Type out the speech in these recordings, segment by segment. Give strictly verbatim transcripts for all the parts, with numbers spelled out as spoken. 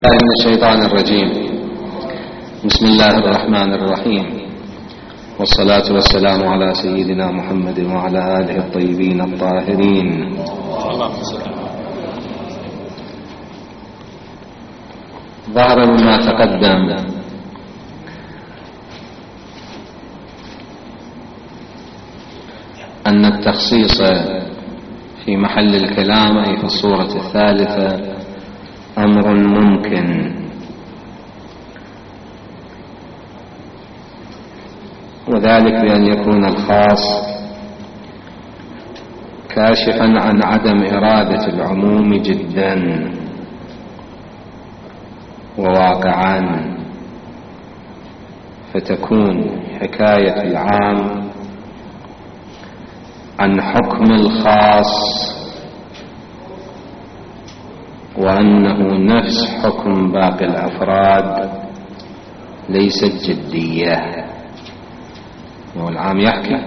من الشيطان الرجيم. بسم الله الرحمن الرحيم، والصلاة والسلام على سيدنا محمد وعلى آله الطيبين الطاهرين. ظهر مما تقدم أن التخصيص في محل الكلام أي في الصورة الثالثة أمر ممكن، وذلك بأن يكون الخاص كاشفا عن عدم إرادة العموم جدا وواقعا، فتكون حكاية العام عن حكم الخاص وأنه نفس حكم باقي الأفراد ليست جدية. والعام يحكي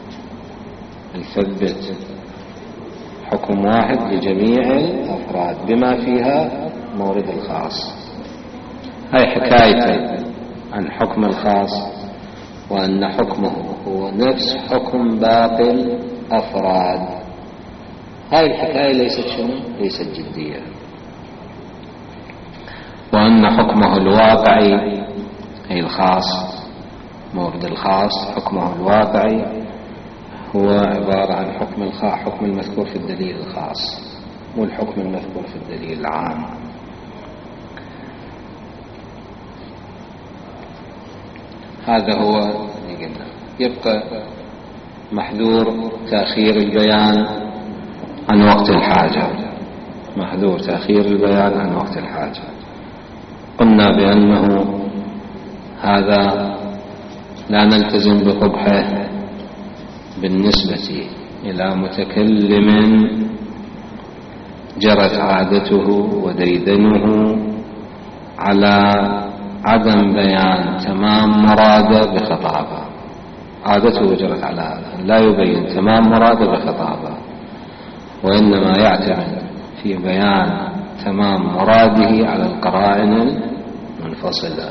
يثبت حكم واحد لجميع الأفراد بما فيها مورد الخاص، هاي حكايته عن حكم الخاص وأن حكمه هو نفس حكم باقي الأفراد. هاي الحكاية ليست شنو؟ ليست جدية. وأن حكمه الواقعي أي الخاص مورد الخاص حكمه الواقعي هو عبارة عن حكم الخاص حكم المذكور في الدليل الخاص والحكم المذكور في الدليل العام. هذا هو اللي قلنا. يبقى محذور تأخير البيان عن وقت الحاجة، محذور تأخير البيان عن وقت الحاجة. قلنا بأنه هذا لا نلتزم بقبحه بالنسبة إلى متكلم جرت عادته وديدنه على عدم بيان تمام مراده بخطابه. عادته جرت على هذا، لا يبين تمام مراده بخطابه، وإنما يعتمد في بيان تمام مراده على القرائن المنفصلة.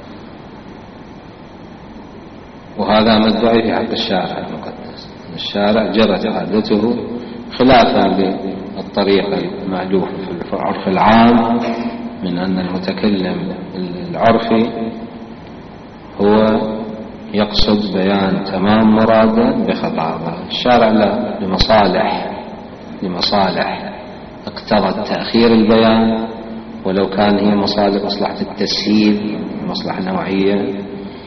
وهذا مدعي في حق الشارع المقدس. الشارع جرت عادته خلافا للطريقة المألوفة في العرف العام من أن المتكلم العرفي هو يقصد بيان تمام مراده بخطابه. الشارع لا، لمصالح لمصالح اقتضت تأخير البيان، ولو كان هي مصالح مصلحة التسهيل مصلحة نوعية،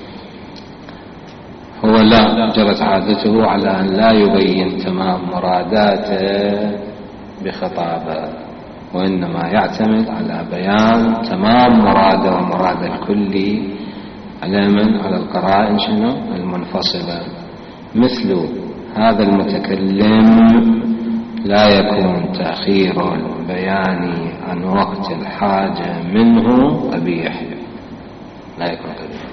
هو لا، جرت عادته على أن لا يبين تمام مراداته بخطابه، وإنما يعتمد على بيان تمام مراده ومراد الكلي على من؟ على القرائن شنو؟ المنفصلة. مثل هذا المتكلم لا يكون تأخير البيان عن وقت الحاجة منه قبيح، لا يكون قبيح،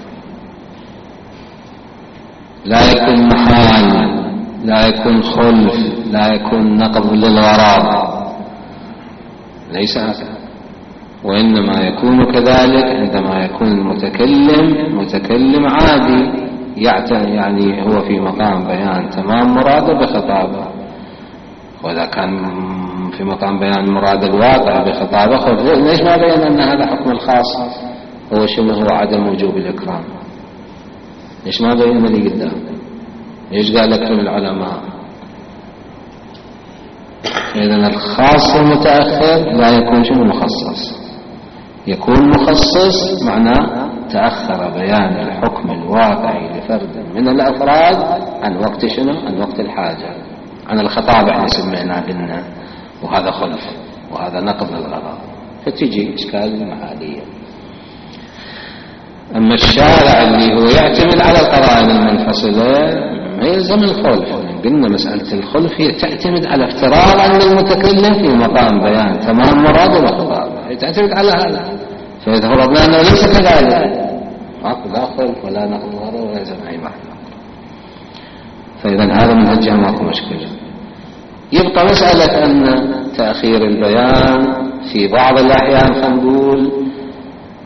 لا يكون محال، لا يكون خلف، لا يكون نقض للغرض، ليس هذا. وإنما يكون كذلك عندما يكون المتكلم متكلم عادي يعني هو في مقام بيان تمام مراده بخطابه. وإذا كان في مقام بيان مراد الواقع بخطابه، ليش ما بين أن هذا حكم الخاص هو شنو؟ هو عدم وجوب الإكرام. ليش ما بين اللي قدام؟ ليش قال لكم العلماء؟ إذن الخاص المتأخر لا يكون شنو؟ مخصص. يكون مخصص معناه تأخر بيان الحكم الواقعي لفرد من الأفراد عن وقت شنو؟ عن وقت الحاجة، عن الخطاب احنا سمعناه قلنا، وهذا خلف وهذا نقض للغرض، فتجي إشكال محالية. أما الشارع اللي هو يعتمد على القرائن المنفصلة ما يلزم الخلف. قلنا مسألة الخلف هي تعتمد على افتراض أن المتكلم في مقام بيان تمام مراده وخطابه، هي تعتمد على هذا. فإذا فرضنا أنه ليس كذلك ماكو لا خلف ولا نقض للغرض ولا يلزم أي محل، فإذا هذا من هالجهة ماكو مشكلة. يبقى مسألة أن تأخير البيان في بعض الأحيان خلينا نقول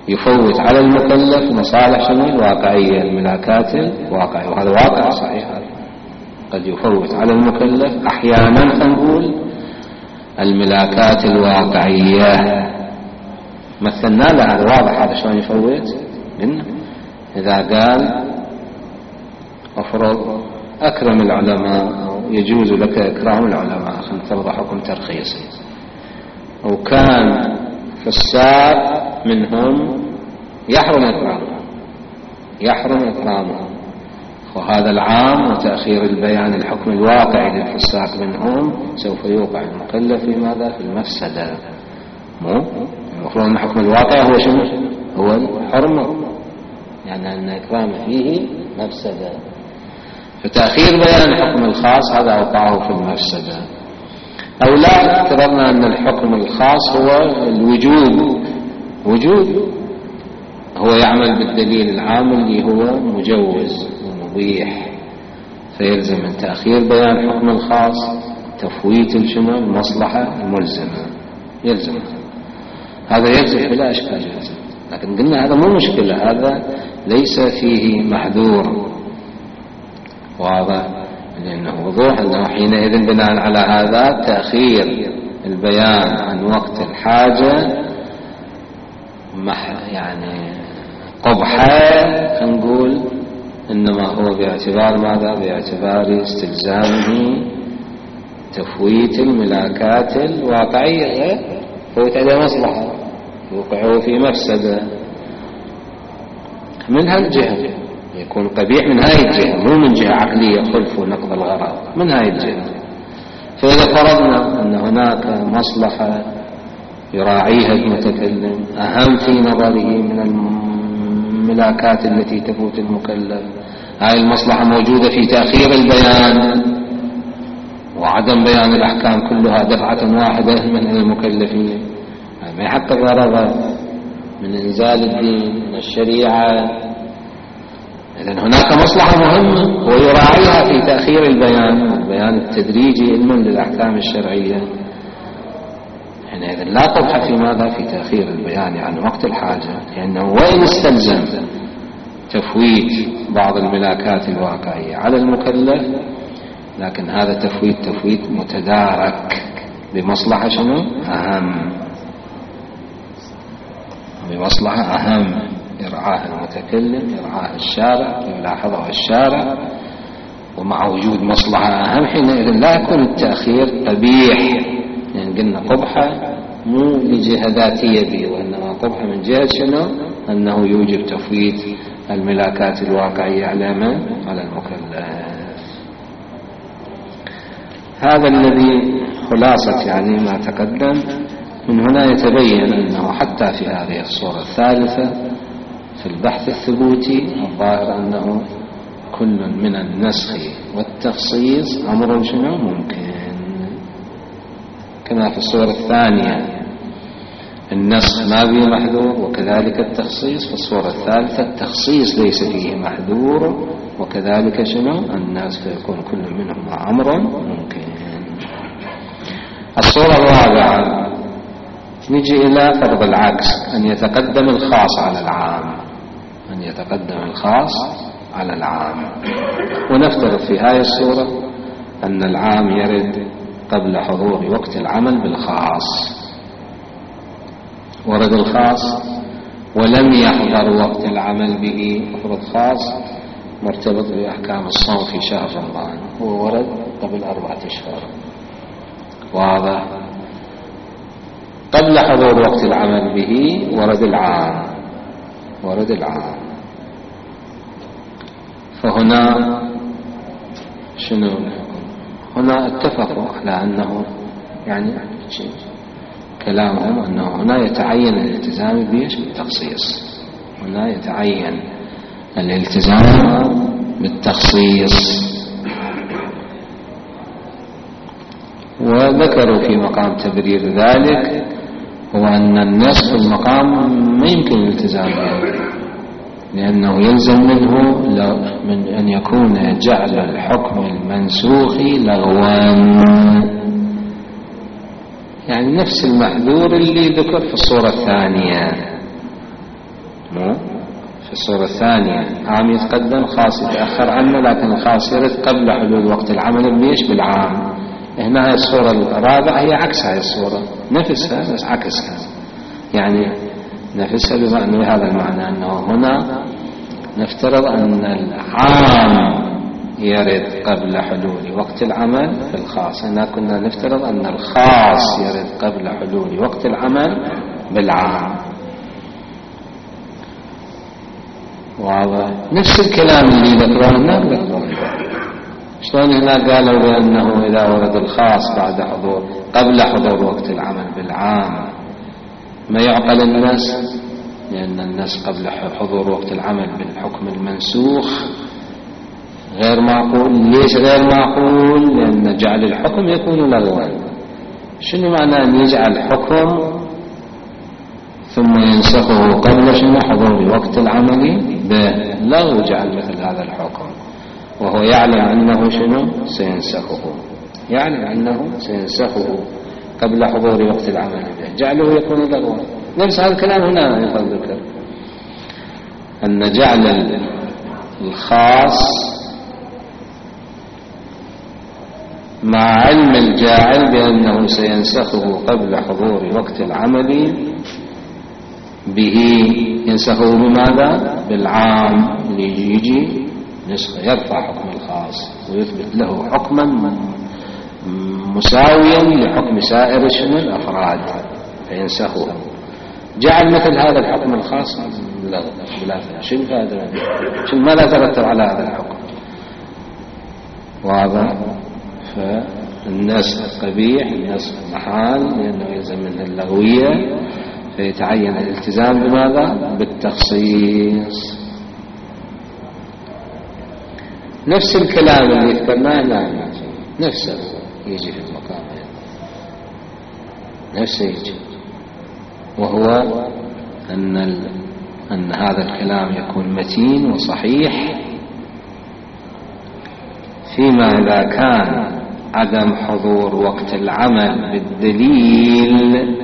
يفوت على المكلف مصالح شنو الواقعية، الملاكات الواقعية، وهذا واقع صحيح. قد يفوت على المكلف أحيانا نقول الملاكات الواقعية. مثلنا له هذا واضح، هذا شلون يفوت. قلنا إذا قال أفرض أكرم العلماء أو يجوز لك إكرام العلماء، خلينا نفرض حكم ترخيصي، وكان فساق منهم يحرم إكرامهم يحرم إكرامهم وهذا العام وتأخير البيان الحكم الواقعي للفساق منهم سوف يوقع المكلف في ماذا؟ في المفسدة. مو المفروض أن الحكم الواقعي هو شنو؟ هو الحرمة، يعني أن إكرام فيه مفسدة، فتأخير بيان الحكم الخاص هذا أوقعه في المفسدة. أو لا، افترضنا أن الحكم الخاص هو الوجوب، وجود هو يعمل بالدليل العام اللي هو مجوز ومبيح، فيلزم من تأخير بيان الحكم الخاص تفويت الشنو المصلحة الملزمة، يلزم هذا يلزم بلا إشكال يلزم. لكن قلنا هذا مو مشكلة، هذا ليس فيه محذور، واضح، لأنه وضوح أنه حينئذ بناء على هذا تأخير البيان عن وقت الحاجة يعني قبحة، نقول إنما هو باعتبار ماذا؟ باعتبار استلزامه تفويت الملاكات الواقعية، فوت على مصلحة يوقعه في مفسدة من هالجهة، يكون قبيح من هاي الجهة، مو من جهة عقلية خلف ونقض الغرض، من هاي الجهة. فإذا فرضنا أن هناك مصلحة يراعيها المتكلم أهم في نظره من الملاكات التي تفوت المكلف، هاي المصلحة موجودة في تأخير البيان وعدم بيان الأحكام كلها دفعة واحدة من المكلفين، ما يحقق غرضه من إنزال الدين من الشريعة. إذن هناك مصلحة مهمة ويراعيها في تأخير البيان، البيان التدريجي علما للأحكام الشرعية، حينئذ لا قبح في ماذا؟ في تأخير البيان عن وقت الحاجة، لأنه وإن استلزم تفويت بعض الملاكات الواقعية على المكلف، لكن هذا تفويت تفويت متدارك بمصلحة شنو؟ أهم، بمصلحة أهم يرعاها المتكلم، يرعاها الشارع، يلاحظها الشارع، ومع وجود مصلحة أهم حينئذ لا يكون التأخير قبيح، يعني قلنا قبحة مو لجهة ذاتية به، وإنما قبحة من جهة شنو؟ أنه يوجب تفويت الملاكات الواقعية على من؟ على المكلف. هذا الذي خلاصة يعني ما تقدم. من هنا يتبين أنه حتى في هذه الصورة الثالثة في البحث الثبوتي الظاهر أنه كل من النسخ والتخصيص أمر شنو ممكن، كما في الصورة الثانية النسخ ما فيه محذور، وكذلك التخصيص في الصورة الثالثة التخصيص ليس فيه محذور، وكذلك شنو النسخ، فيكون كل منهما أمر ممكن. الصورة الرابعة نجي إلى فرض العكس، أن يتقدم الخاص على العام، أن يتقدم الخاص على العام. ونفترض في هذه الصورة أن العام يرد قبل حضور وقت العمل بالخاص، ورد الخاص ولم يحضر وقت العمل به. فرض خاص مرتبط بأحكام الصوم في شهر رمضان، هو ورد قبل أربعة أشهر، واضح، قبل حضور وقت العمل به ورد العام، ورد العام. فهنا شنو هنا اتفقوا على أنه يعني كلامهم أنه هنا يتعين الالتزام بيش بالتخصيص، هنا يتعين الالتزام بالتخصيص. وذكروا في مقام تبرير ذلك هو أن النسخ في المقام ما يمكن الالتزام به، لأنه يلزم منه من أن يكون جعل الحكم المنسوخ لغوا، يعني نفس المحذور اللي ذكر في الصورة الثانية، مو في الصورة الثانية عام يتقدم خاص يتأخر عنه، لكن الخاص يرد قبل حلول وقت العمل بيش بالعام. هنا هاي الصورة الرابعة هي عكس هاي الصورة، نفسها بس عكسها، يعني نفسها بمعنى بهذا المعنى أنه هنا نفترض أن العام يرد قبل حلول وقت العمل في الخاص، هنا كنا نفترض أن الخاص يرد قبل حلول وقت العمل بالعام. واضح؟ نفس الكلام اللي ذكره هناك ذكره. شلون هنا قالوا بأنه إذا ورد الخاص بعد حضور قبل حضور وقت العمل بالعام ما يعقل الناس، لأن الناس قبل حضور وقت العمل بالحكم المنسوخ غير معقول. ليش غير معقول؟ لأن جعل الحكم يكون لغوا. شنو معنى أن يجعل حكم ثم ينسخه قبل شنو حضور وقت العمل به؟ لغو جعل مثل هذا الحكم، وهو يعلم أنه شنو سينسخه، يعلم أنه سينسخه قبل حضور وقت العمل به، جعله يكون لغوا. نفس هذا الكلام هنا يقول ذكر أن جعل الخاص مع علم الجاعل بأنه سينسخه قبل حضور وقت العمل به، ينسخه بماذا؟ بالعام اللي يجي نسخ يرفع حكم الخاص ويثبت له حكما مساويا لحكم سائر شنو الأفراد فينسخه. جعل مثل هذا الحكم الخاص بلا فائدة. شنو فائدة؟ شنو ما لا ترتب على هذا الحكم؟ واضح؟ فالنسخ قبيح، النسخ محال لأنه يلزم منه اللغوية، فيتعين الالتزام بماذا؟ بالتخصيص. نفس الكلام اللي ذكرناه لا نفسه يجي في المقام، نفسه يجي، وهو أن, أن هذا الكلام يكون متين وصحيح فيما إذا كان عدم حضور وقت العمل بالدليل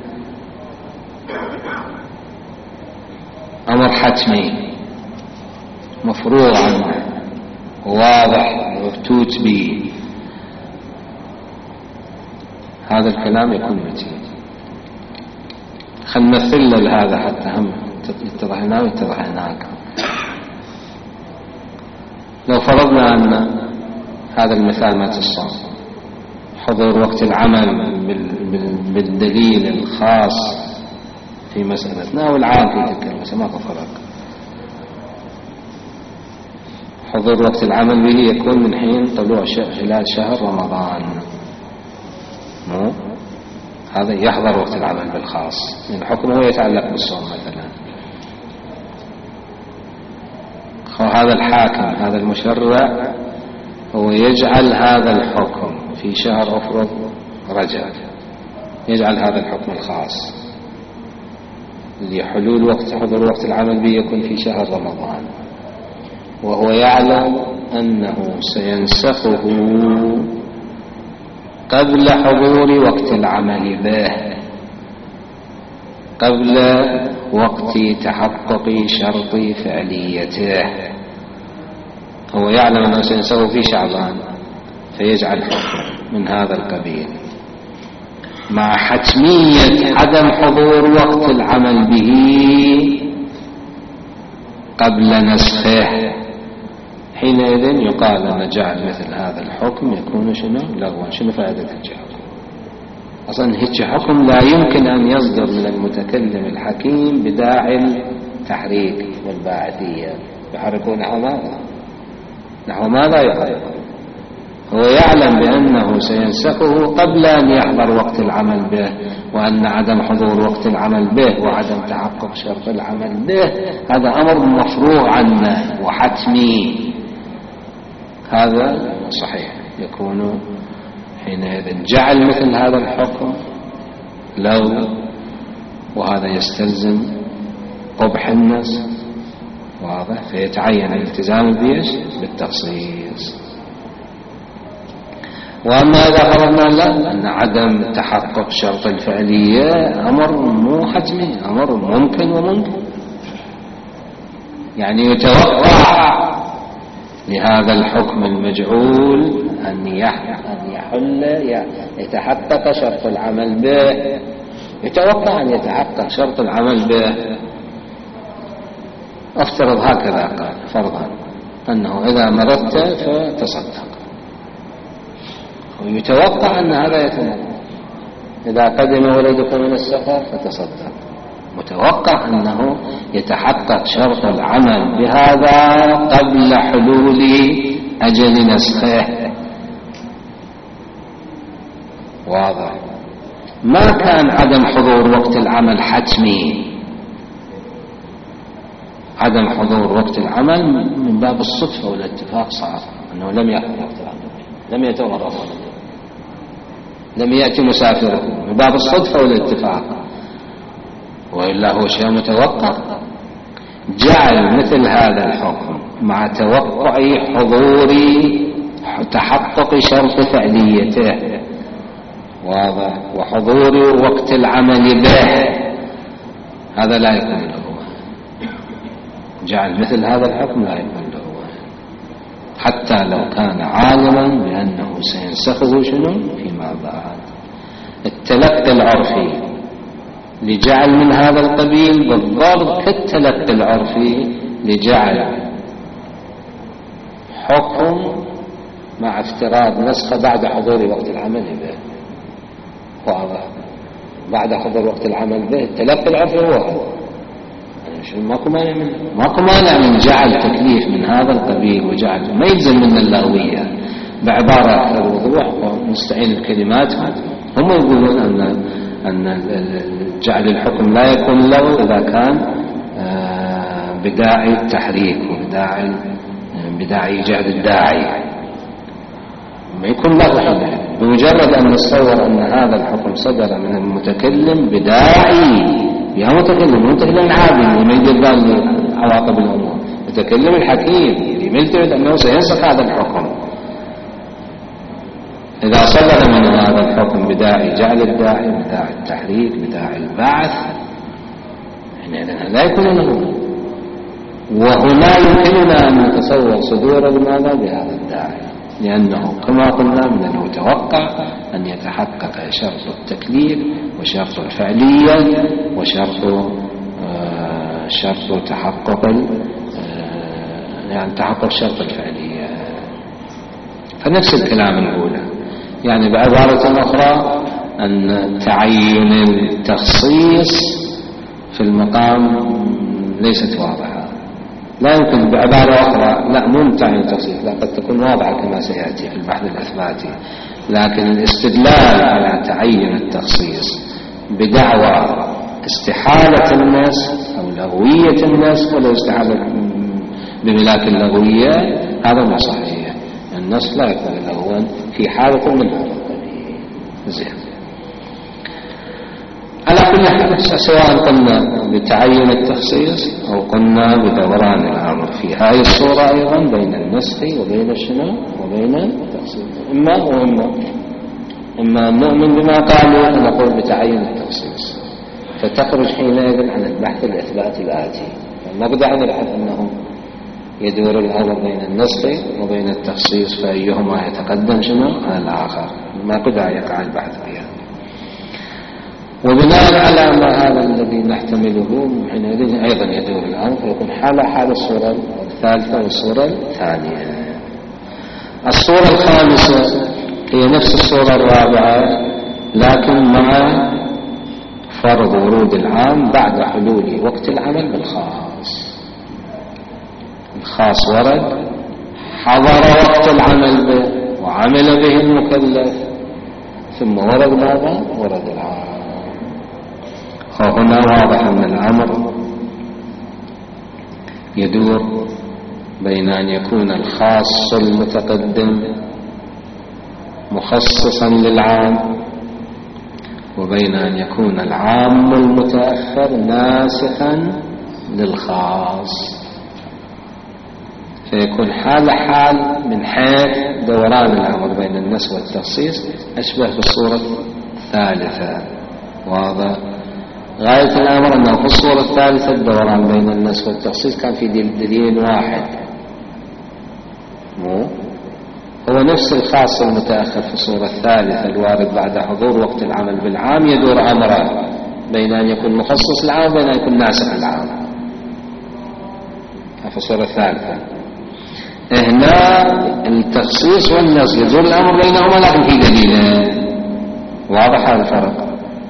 أمر حتمي مفروغ عنه واضح مفتوت به، هذا الكلام يكون متين. خلنا نمثل هذا حتى هم يتضح هنا ويتضح هناك. لو فرضنا أن هذا المثال ما تصام حضور وقت العمل بالدليل الخاص في مسألتنا والعام في تلك المسألة ما فرق، حضور وقت العمل به يكون من حين طلوع خلال شهر رمضان، مو هذا يحضر وقت العمل بالخاص، لأن حكمه يتعلق بالصوم مثلا. هذا الحاكم هذا المشرع هو يجعل هذا الحكم في شهر أفرض رجب، يجعل هذا الحكم الخاص لحلول وقت حضور وقت العمل به يكون في شهر رمضان، وهو يعلم أنه سينسخه قبل حضور وقت العمل به، قبل وقت تحقق شرط فعليته. هو يعلم أنه سينسخه في شعبان فيجعل حكم من هذا القبيل مع حتمية عدم حضور وقت العمل به قبل نسخه. حينئذ يقال أن جعل مثل هذا الحكم يكون شنو لغوا. شنو فائدة الحكم؟ أصلا هيك حكم لا يمكن أن يصدر من المتكلم الحكيم بداعي التحريك والباعثية. يحركون نحو ماذا؟ نحو ماذا يحركون؟ هو يعلم بأنه سينسخه قبل أن يحضر وقت العمل به، وأن عدم حضور وقت العمل به وعدم تحقق شرط العمل به هذا أمر مفروغ عنه وحتمي. هذا صحيح يكون حينئذ جعل مثل هذا الحكم لو، وهذا يستلزم قبح النسخ واضح، فيتعين الالتزام بيش بالتخصيص. وأما إذا فرضنا لا أن عدم تحقق شرط الفعلية أمر مو حتمي، أمر ممكن وممكن، يعني يتوقع لهذا الحكم المجعول أن يحل يتحقق شرط العمل به، يتوقع أن يتحقق شرط العمل به. افترض هكذا قال فرضا أنه إذا مرضت فتصدق، ويتوقع أن هذا يتم. إذا قدم ولدك من السفر فتصدق، متوقع أنه يتحقق شرط العمل بهذا قبل حلول أجل نسخه. واضح؟ ما كان عدم حضور وقت العمل حتمي، عدم حضور وقت العمل من باب الصدفة والاتفاق صار، أنه لم يكن وقت العمل، لم يتورط، لم يأتي مسافره، من باب الصدفة والاتفاق، وإلا هو شيء متوقع. جعل مثل هذا الحكم مع توقع حضور تحقق شرط فعليته، واضح، وحضور وقت العمل به، هذا لا يكون له. جعل مثل هذا الحكم لا يكون له حتى لو كان عالما بأنه سينسخه شنو فيما بعد. التلقي العرفي لجعل من هذا القبيل بالضبط كالتلقي العرفي لجعل حكم مع افتراض نسخه بعد حضور وقت العمل به. واضح؟ بعد حضور وقت العمل به التلقي العرفي هو هذا، ماكو مانع من ماكو مانع من جعل تكليف من هذا القبيل، وجعل ما يلزم من اللغوية بعبارة أكثر وضوح ونستعين بكلمات. هم يقولون أن أن جعل الحكم لا يكون له إذا كان بداعي التحريك وبداعي بداعي جهد الداعي، ما يكون له حين. بمجرد أن نتصور أن هذا الحكم صدر من المتكلم بداعي، يا متكلم متكلم عادي اللي ما يدير بال عواقب الأمور، متكلم الحكيم اللي ما يلتفت أنه سينسخ هذا الحكم. إذا صدر من هذا الحكم بداعي جعل الداعي، بداعي التحريك، بداعي البعث، يعني لا يكون له. وهنا يمكننا أن نتصور صدور لماذا بهذا الداعي، لأنه كما قلنا من المتوقع أن يتحقق شرط التكليف وشرط الفعلية وشرط آه شرط تحقق آه يعني تحقق شرط الفعلية. فنفس الكلام الأولى، يعني بعبارة أخرى أن تعين التخصيص في المقام ليست واضحة. لا يمكن بعبارة أخرى، لا مو تعين التخصيص، لا قد تكون واضحة كما سيأتي في البحث الإثباتي، لكن الاستدلال على تعين التخصيص بدعوى استحالة الناس أو لغوية الناس ولا استحالة بملاك اللغوية، هذا ما صحيح. النص لا يكون لغوا في حالة من هذا القبيل. زين، على كل حال سواء قلنا بتعين التخصيص أو قلنا بدوران الأمر في هذه الصورة أيضا بين النسخ وبين الشنو وبين التخصيص، إما وإما إما نؤمن بما قالوا ونقول بتعين التخصيص، فتخرج حينئذ عن البحث الإثباتي الآتي. نقدر على البحث أنه يدور الأمر بين النسخ وبين التخصيص، فأيهما يتقدم شنو على الآخر، ما قد يقع البحث فيها. وبناء على ما هذا الذي نحتمله حينئذ أيضا يدور الأمر فيكون حالة حال الصورة الثالثة والصورة الثانية. الصورة الخامسة هي نفس الصورة الرابعة لكن مع فرض ورود العام بعد حلول وقت العمل بالخاص. الخاص ورد، حضر وقت العمل به وعمل به المكلف، ثم ورد ماذا؟ ورد العام. وهنا واضح أن الأمر يدور بين أن يكون الخاص المتقدم مخصصا للعام وبين أن يكون العام المتأخر ناسخا للخاص، فيكون حال حال من حيث دوران الأمر بين النسخ والتخصيص أشبه بالصورة الثالثة. واضح؟ غاية الأمر أنه في الصورة الثالثة الدوران بين النسخ والتخصيص كان في دليل واحد، مو هو نفس الخاص المتأخر في الصورة الثالثة الوارد بعد حضور وقت العمل بالعام، يدور أمران بين أن يكون مخصص العام وبين أن يكون ناسخ العام في الصورة الثالثة. هنا التخصيص والنسخ يدور الأمر بينهما لكن في دليلين، واضح هذا الفرق.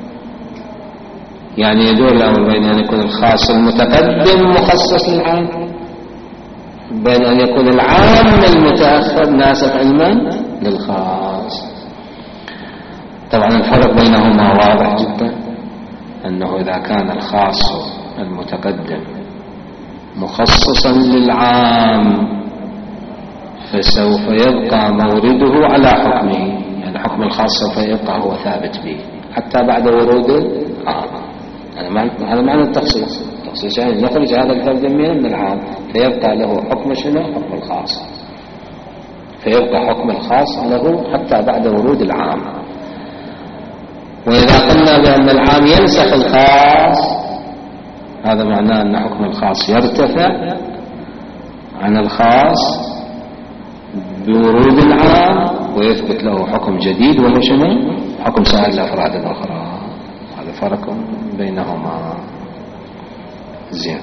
يعني يدور الأمر بين أن يكون الخاص المتقدم مخصص للعام، بين أن يكون العام المتأخر ناسخ علما للخاص. طبعا الفرق بينهما واضح جدا، أنه إذا كان الخاص المتقدم مخصصا للعام فسوف يبقى مورده على حكمه، يعني حكم الخاص سوف يبقى هو ثابت به حتى بعد ورود العام. هذا معنى التخصيص. التخصيص يعني نخرج هذا الفرد من العام فيبقى له حكم شنو؟ حكم الخاص، فيبقى حكم الخاص له حتى بعد ورود العام. وإذا قلنا بأن العام ينسخ الخاص هذا معناه أن حكم الخاص يرتفع عن الخاص بورود العام ويثبت له حكم جديد وهو شنو؟ حكم سائر الأفراد الأخرى. هذا فرق بينهما. زين.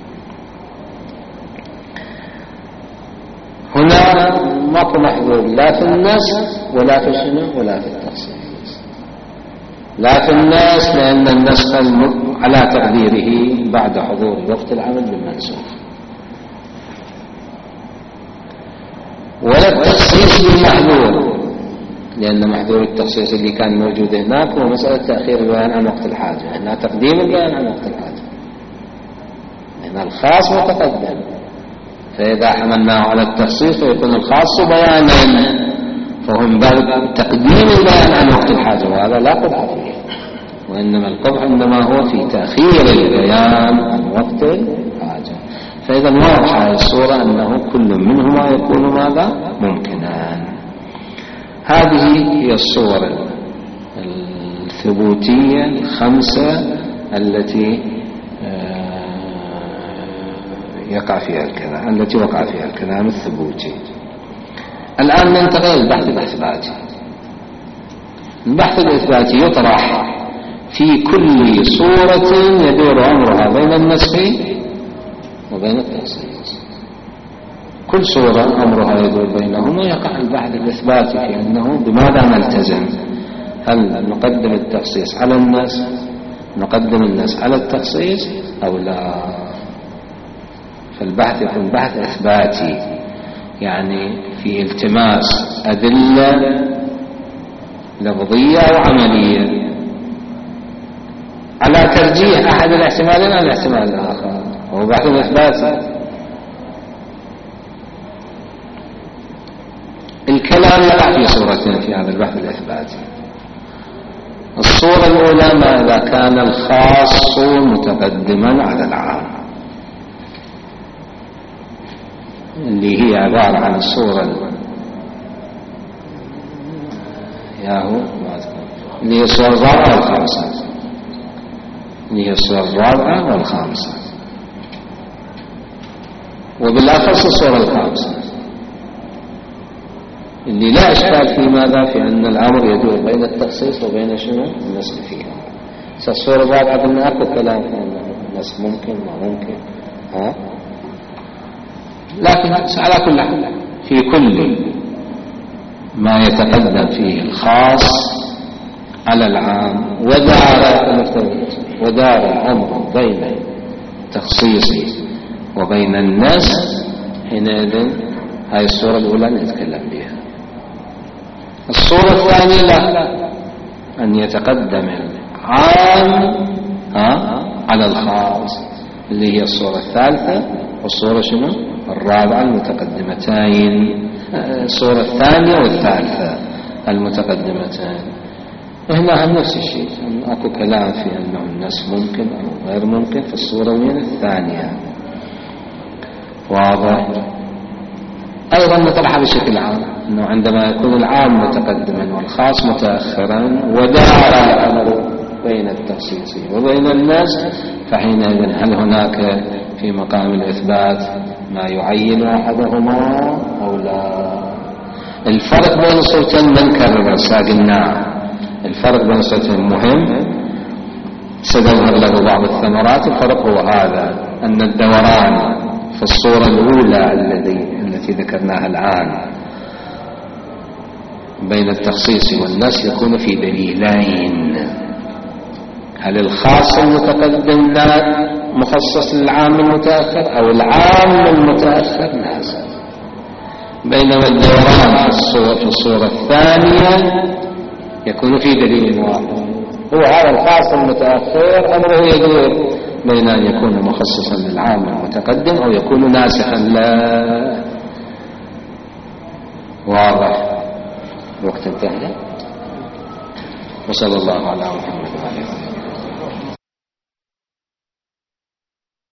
هنا ماكو محظور لا في النسخ ولا في شنو ولا في التخصيص. لا في النسخ لأن النسخ على تقديره بعد حضور وقت العمل بالمنسوخ، ولا التخصيص بالمحظور لأن محظور التخصيص اللي كان موجود هناك هو مسألة تأخير البيان عن وقت الحاجة، هنا تقديم البيان عن وقت الحاجة، هنا الخاص متقدم، فإذا حملناه على التخصيص فيكون الخاص بيانا، فهو من باب تقديم البيان عن وقت الحاجة، وهذا لا قبح فيه، وإنما القبح إنما هو في تأخير البيان عن وقت الحاجة. فإذا واضحة الصورة أنه كل منهما يكون ماذا؟ ممكنا. هذه هي الصور الثبوتية الخمسة التي يقع فيها الكلام، التي وقع فيها الكلام الثبوتي. الآن ننتقل للبحث الإثباتي. البحث الإثباتي يطرح في كل صورة يدور أمرها بين النسخ وبين التخصيص. كل صورة أمرها يدور بينهما يقع البحث الإثباتي في أنه بماذا نلتزم، هل نقدم التخصيص على النسخ، نقدم النسخ على التخصيص أو لا. فالبحث يكون بحث إثباتي، يعني في التماس أدلة لفظية وعملية على ترجيح أحد الاحتمالين على الاحتمال الآخر، هو بحث إثباتي. الكلام يقع في صورتين في هذا البحث الإثباتي. الصورة الأولى ماذا كان الخاص متقدما على العام، اللي هي عبارة عن الصورة ياهو اللي هي الصورة الرابعة والخامسة، اللي هي الصورة الرابعة والخامسة، وبالأخص الصورة الخامسة اللي لا إشكال في ماذا في أن الأمر يدور بين التخصيص وبين شنو النسخ فيها. الصورة الرابعة قلنا أكو كلام في أن النسخ ممكن ما ممكن، ها، لكن على كل حال في كل ما يتقدم فيه الخاص على العام ودار ودار الأمر بين التخصيص وبين النسخ، حينئذ هاي الصورة الأولى نتكلم بها. الصورة الثانية لا، أن يتقدم العام ها على الخاص، اللي هي الصورة الثالثة والصورة شنو الرابعة المتقدمتين، الصورة الثانية والثالثة المتقدمتين. هنا هم نفس الشيء، أكو كلام في أنه النسخ ممكن أو غير ممكن في الصورة من الثانية. واضح. أيضا نطرحها بشكل عام، أنه عندما يكون العام متقدما والخاص متأخرا ودار الأمر بين التخصيص وبين الناس، فحينئذ هل هناك في مقام الإثبات ما يعين أحدهما أو لا؟ الفرق بين صورتين منكر ساقنا، الفرق بين صورتين مهم سيظهر له بعض الثمرات. الفرق هو هذا، أن الدوران في الصورة الأولى الذي التي ذكرناها الآن بين التخصيص والنص يكون في دليلين: هل الخاص المتقدم مخصص للعام المتأخر أو العام المتأخر نازل. بينما الدوران في الصورة الثانية يكون في دليل واحد، هو هذا الخاص المتأخر أمره يدور بين أن يكون مخصصا للعام المتقدم أو يكون ناسخا لا. واضح؟ وقت انتهى. وصلى الله على محمد وعلى آله.